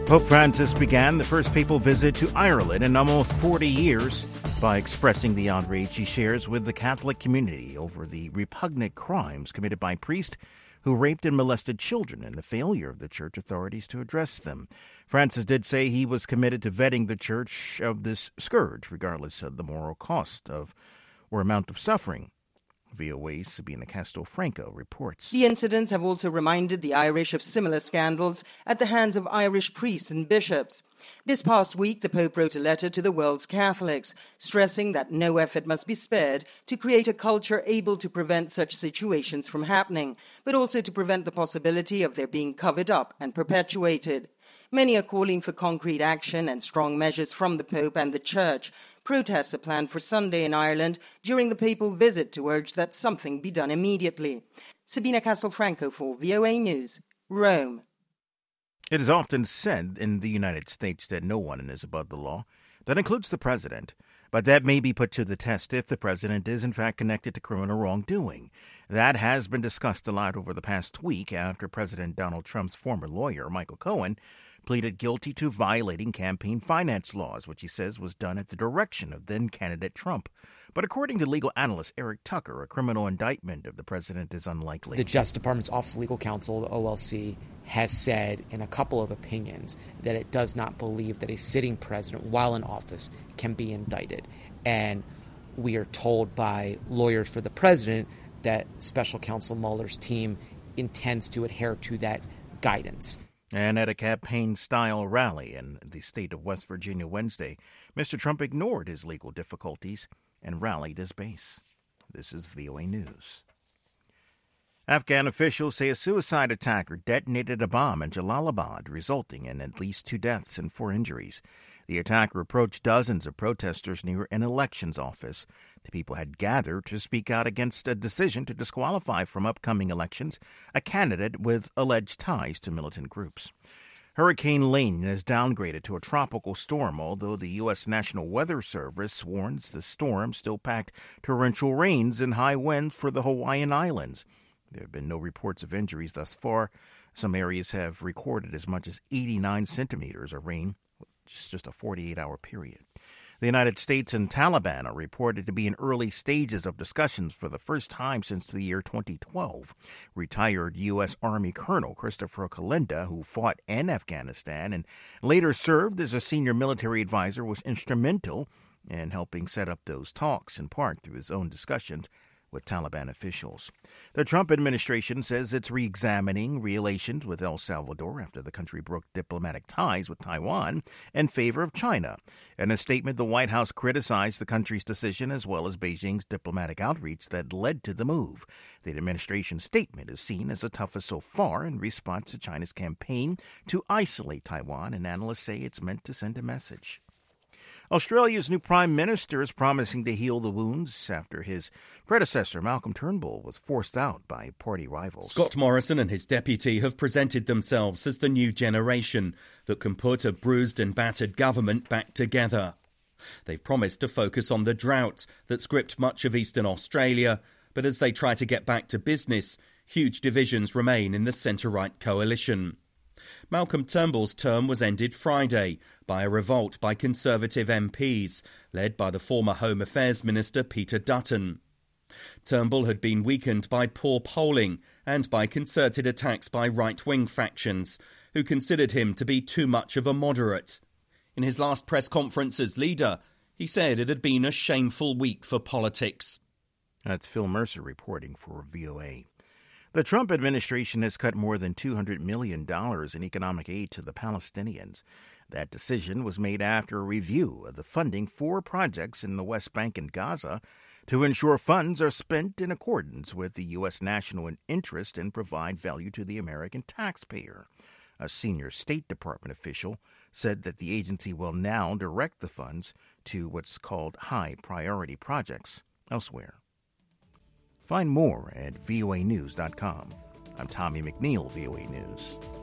Pope Francis began the first papal visit to Ireland in almost 40 years by expressing the outrage he shares with the Catholic community over the repugnant crimes committed by priests who raped and molested children and the failure of the church authorities to address them. Francis did say he was committed to vetting the church of this scourge, regardless of the moral cost of or amount of suffering. VOA's Sabina Castelfranco reports. The incidents have also reminded the Irish of similar scandals at the hands of Irish priests and bishops. This past week, the Pope wrote a letter to the world's Catholics, stressing that no effort must be spared to create a culture able to prevent such situations from happening, but also to prevent the possibility of their being covered up and perpetuated. Many are calling for concrete action and strong measures from the Pope and the Church. Protests are planned for Sunday in Ireland during the papal visit to urge that something be done immediately. Sabina Castelfranco for VOA News, Rome. It is often said in the United States that no one is above the law. That includes the president. But that may be put to the test if the president is in fact connected to criminal wrongdoing. That has been discussed a lot over the past week after President Donald Trump's former lawyer, Michael Cohen, pleaded guilty to violating campaign finance laws, which he says was done at the direction of then-candidate Trump. But according to legal analyst Eric Tucker, a criminal indictment of the president is unlikely. The Justice Department's Office of Legal Counsel, the OLC, has said in a couple of opinions that it does not believe that a sitting president, while in office, can be indicted. And we are told by lawyers for the president that Special Counsel Mueller's team intends to adhere to that guidance. And at a campaign-style rally in the state of West Virginia Wednesday, Mr. Trump ignored his legal difficulties and rallied his base. This is VOA News. Afghan officials say a suicide attacker detonated a bomb in Jalalabad, resulting in at least 2 deaths and 4 injuries. The attacker approached dozens of protesters near an elections office. The people had gathered to speak out against a decision to disqualify from upcoming elections a candidate with alleged ties to militant groups. Hurricane Lane is downgraded to a tropical storm, although the U.S. National Weather Service warns the storm still packed torrential rains and high winds for the Hawaiian Islands. There have been no reports of injuries thus far. Some areas have recorded as much as 89 centimeters of rain, just a 48-hour period. The United States and Taliban are reported to be in early stages of discussions for the first time since the year 2012. Retired U.S. Army Colonel Christopher Kalinda, who fought in Afghanistan and later served as a senior military advisor, was instrumental in helping set up those talks, in part through his own discussions with Taliban officials. The Trump administration says it's re-examining relations with El Salvador after the country broke diplomatic ties with Taiwan in favor of China. In a statement, the White House criticized the country's decision as well as Beijing's diplomatic outreach that led to the move. The administration's statement is seen as the toughest so far in response to China's campaign to isolate Taiwan, and analysts say it's meant to send a message. Australia's new Prime Minister is promising to heal the wounds after his predecessor, Malcolm Turnbull, was forced out by party rivals. Scott Morrison and his deputy have presented themselves as the new generation that can put a bruised and battered government back together. They've promised to focus on the drought that's gripped much of eastern Australia, but as they try to get back to business, huge divisions remain in the centre-right coalition. Malcolm Turnbull's term was ended Friday by a revolt by Conservative MPs, led by the former Home Affairs Minister Peter Dutton. Turnbull had been weakened by poor polling and by concerted attacks by right-wing factions, who considered him to be too much of a moderate. In his last press conference as leader, he said it had been a shameful week for politics. That's Phil Mercer reporting for VOA. The Trump administration has cut more than $200 million in economic aid to the Palestinians. That decision was made after a review of the funding for projects in the West Bank and Gaza to ensure funds are spent in accordance with the U.S. national interest and provide value to the American taxpayer. A senior State Department official said that the agency will now direct the funds to what's called high-priority projects elsewhere. Find more at voanews.com. I'm Tommy McNeil, VOA News.